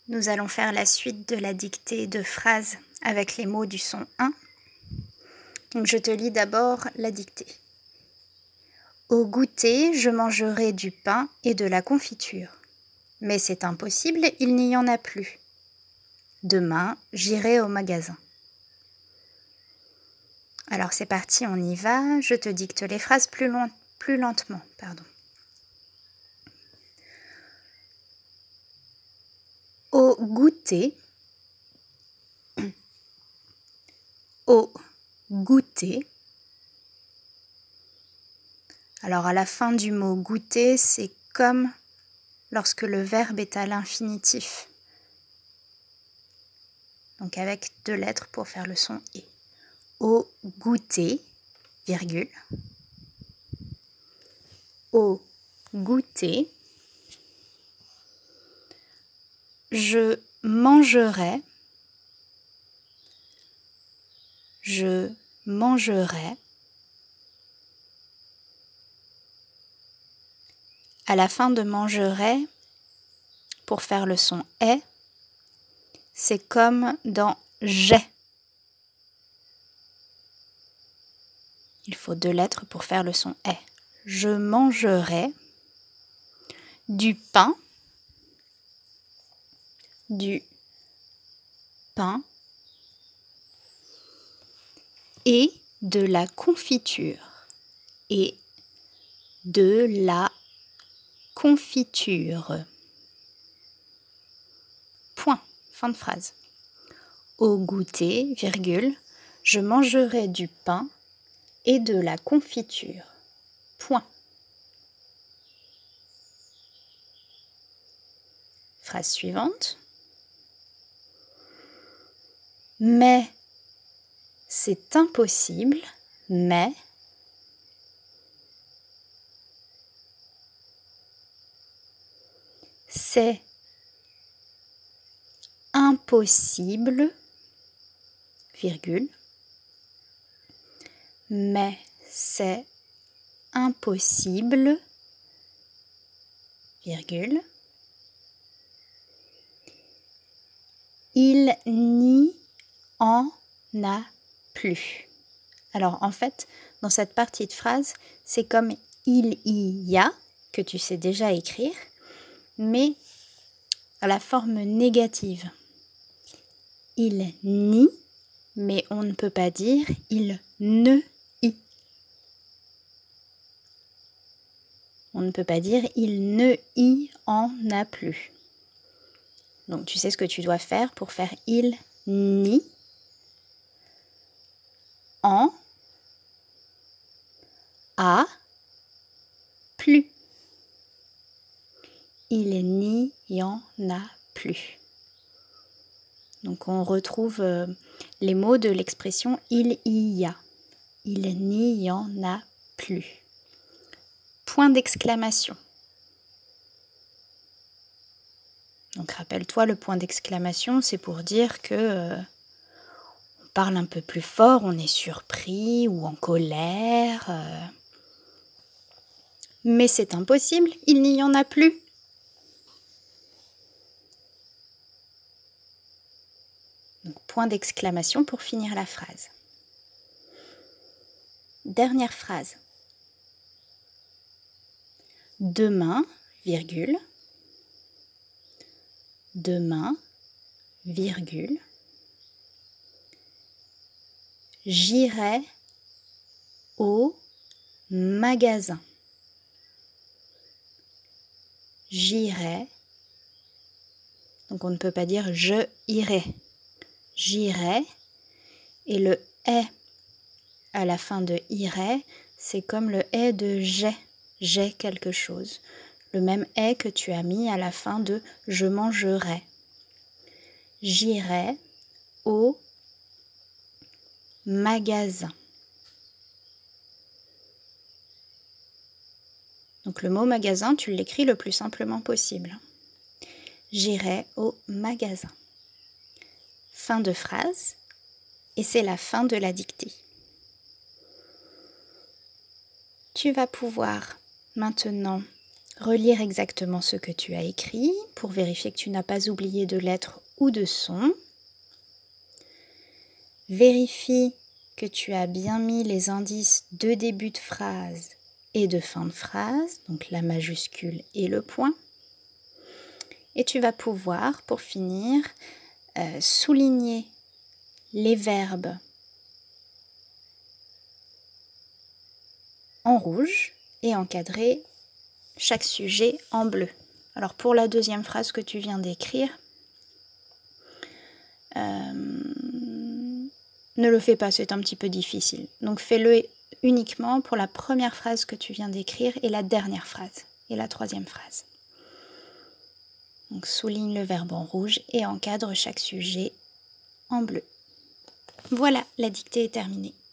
Nous allons faire la suite de la dictée de phrases avec les mots du son 1. Donc je te lis d'abord la dictée. Au goûter, je mangerai du pain et de la confiture. Mais c'est impossible, il n'y en a plus. Demain, j'irai au magasin. Alors c'est parti, on y va. Je te dicte les phrases plus lentement. Au goûter, au goûter. Alors à la fin du mot goûter, c'est comme lorsque le verbe est à l'infinitif. Donc avec 2 lettres pour faire le son « et ». Au goûter, virgule. Au goûter, je mangerai, à la fin de mangerai, pour faire le son « est », c'est comme dans « j'ai ». Il faut 2 lettres pour faire le son « est ». Je mangerai du pain, et de la confiture, Point. Fin de phrase. Au goûter, virgule, je mangerai du pain et de la confiture. Point. Phrase suivante. Mais c'est impossible, mais c'est impossible, virgule, mais c'est impossible, virgule, il n'y en a plus. Alors en fait, dans cette partie de phrase, c'est comme il y a, que tu sais déjà écrire, mais à la forme négative. Il n'y, mais on ne peut pas dire il ne y. On ne peut pas dire il ne y en a plus. Donc tu sais ce que tu dois faire pour faire il n'y en a plus. Il n'y en a plus. Donc on retrouve les mots de l'expression il y a. Il n'y en a plus. Point d'exclamation. Donc rappelle-toi, le point d'exclamation, c'est pour dire que on parle un peu plus fort, on est surpris ou en colère. Mais c'est impossible, il n'y en a plus. Donc, point d'exclamation pour finir la phrase. Dernière phrase. Demain, virgule. Demain, virgule. J'irai au magasin. J'irai. Donc on ne peut pas dire je irai. J'irai. Et le est à la fin de irai, c'est comme le est de j'ai. J'ai quelque chose. Le même est que tu as mis à la fin de je mangerai. J'irai au magasin. Donc le mot magasin, tu l'écris le plus simplement possible. J'irai au magasin. Fin de phrase. Et c'est la fin de la dictée. Tu vas pouvoir maintenant relire exactement ce que tu as écrit pour vérifier que tu n'as pas oublié de lettres ou de sons. Vérifie que tu as bien mis les indices de début de phrase et de fin de phrase, donc la majuscule et le point. Et tu vas pouvoir, pour finir, souligner les verbes en rouge et encadrer chaque sujet en bleu. Alors pour la deuxième phrase que tu viens d'écrire, ne le fais pas, c'est un petit peu difficile. Donc fais-le uniquement pour la première phrase que tu viens d'écrire et la dernière phrase et la troisième phrase. Donc souligne le verbe en rouge et encadre chaque sujet en bleu. Voilà, la dictée est terminée.